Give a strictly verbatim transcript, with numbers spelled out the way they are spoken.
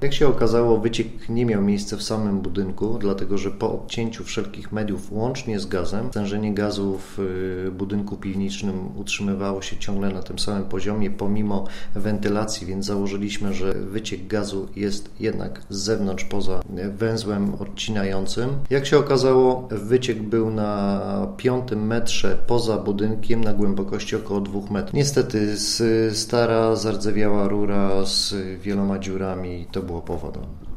Jak się okazało, wyciek nie miał miejsca w samym budynku, dlatego że po odcięciu wszelkich mediów łącznie z gazem, stężenie gazu w budynku piwniczym utrzymywało się ciągle na tym samym poziomie, pomimo wentylacji, więc założyliśmy, że wyciek gazu jest jednak z zewnątrz, poza węzłem odcinającym. Jak się okazało, wyciek był na piątym metrze poza budynkiem na głębokości około dwóch metrów. Niestety stara, zardzewiała rura z wieloma dziurami to było powodem.